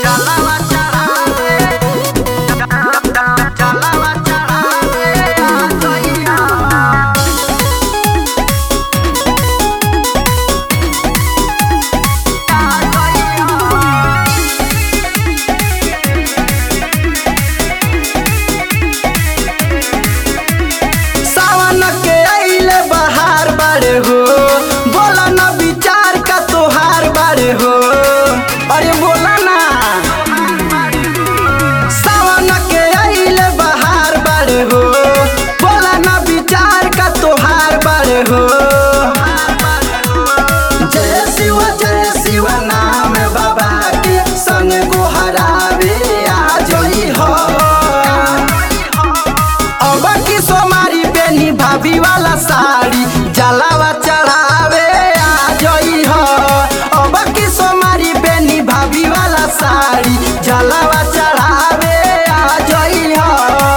भाभी वाला साड़ी जलावा चढ़ावे आ जई हो। अब की सोमारी बेनी भाभी वाला साड़ी जलावा चढ़ावे आ जई हो।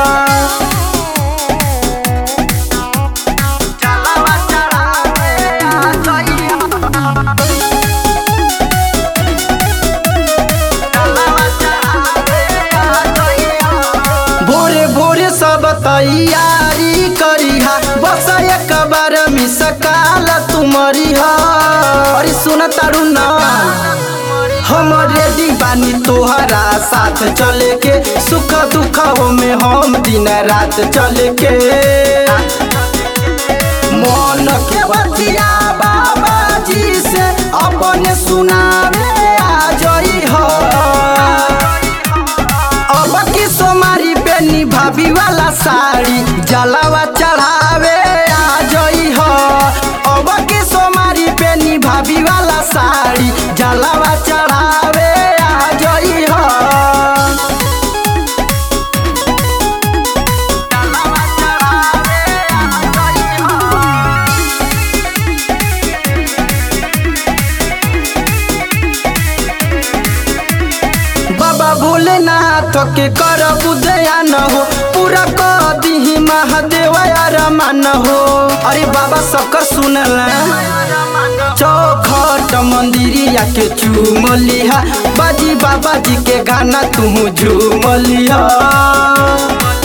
जलावा चढ़ावे आ जई हो। जलावा चढ़ावे आ जई हो। भोरे भोरे सब तैयारी करिहा बस एक बार मिस काल तुमरी हा। अरे सुन तारू ना हम रेडी बानी तोहरा साथ चले के सुख दुख में हम दिन रात चले के। मन के बतिया बाबा जी से अपने सुनावे आ जई हो। अब की सोमारी बेनी भाभी वाला साड़ी जलावा चढ़ावे आ जई हो। अब की सोमारी बेनी भाभी वाला साड़ी जलावा चढ़ावे आ जई हो। जलावा चढ़ावे आ जई हो। बाबा भोलेनाथ के कर बुदया न हो पूरा कह दी महादेव रमान हो। अरे बाबा सबकर सुनला चौखट मंदिरिया के चूम लिहा बाजी बाबा जी के गाना तू झूम लिहा।